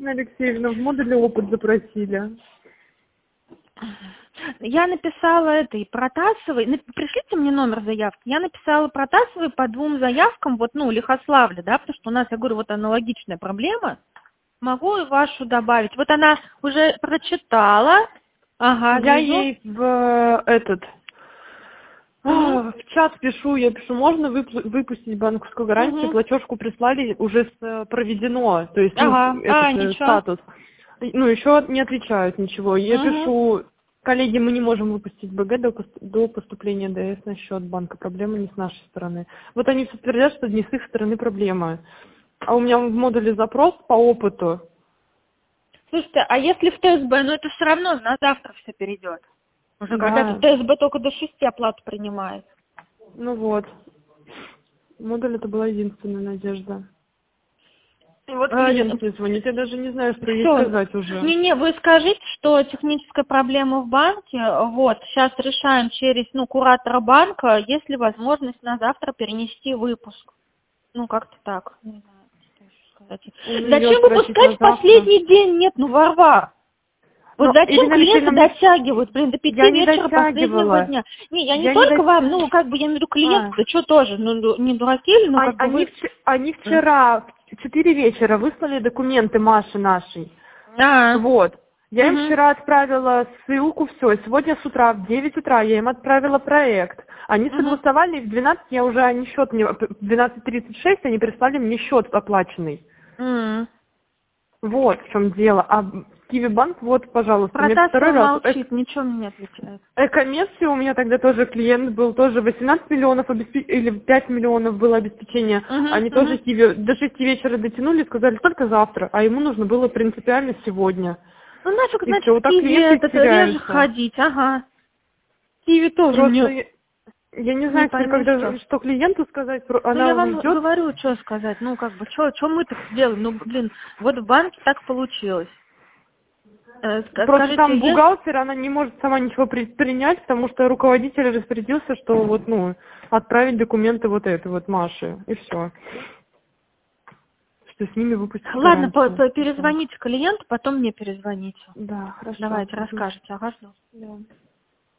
Валентина Алексеевна, в модуле опыт запросили. Я написала это и Протасовой. Пришлите мне номер заявки. Я написала Протасовой по 2 заявкам, вот, ну, Лихославля, да, потому что у нас, я говорю, вот аналогичная проблема. Могу и вашу добавить. Вот она уже прочитала. Ага, Я вижу. ей в чат пишу, можно выпустить банковскую гарантию, платежку прислали, уже проведено, то есть этот статус. Ну, еще не отвечают ничего. Я пишу, коллеги, мы не можем выпустить БГ до поступления ДС на счет банка. Проблема не с нашей стороны. Вот они все твердят, что не с их стороны проблема. А у меня в модуле запрос по опыту. Слушайте, а если в ТСБ, ну это все равно на завтра все перейдет. Уже когда-то ТСБ только до 6 оплату принимает. Ну вот. Модуль это была единственная надежда. И вот клиент мне звонит, я даже не знаю, что ей сказать уже. Не, вы скажите, что техническая проблема в банке, вот, сейчас решаем через, куратора банка, есть ли возможность на завтра перенести выпуск. Ну, как-то так. Не знаю, что еще сказать. Зачем выпускать в последний день? Нет, Варвар. Вот зачем клиенты дотягивают, до 5 вечера последнего дня? Не, я не только вам, я имею в виду клиентов, да что тоже, не дураки ли, Они вчера в 4 вечера выслали документы Маше нашей. Вот. Я им вчера отправила ссылку, все. Сегодня с утра, в 9 утра я им отправила проект. Они согласовали, и в 12 я уже, в 12:36 они прислали мне счет оплаченный. Вот в чем дело. А Киви-банк, вот, пожалуйста, мне второй раз. Молчит, ничего мне не отвечает. Экомерсия у меня тогда тоже клиент был, тоже 18 миллионов или 5 миллионов было обеспечение. Они тоже Киви до 6 вечера дотянули, сказали только завтра, а ему нужно было принципиально сегодня. Ну нафиг, значит, вот Киви это реже ходить, ага. Киви тоже мне... Я не знаю, что клиенту сказать, она я вам уйдет. Говорю, что сказать, что мы-то сделаем, вот в банке так получилось. Просто там бухгалтер, она не может сама ничего предпринять, потому что руководитель распорядился, что отправить документы Маше, и все. Что с ними выпустить гарантию. Ладно, перезвоните клиенту, потом мне перезвоните. Да, хорошо. Давайте, расскажите, ага, жду. Да.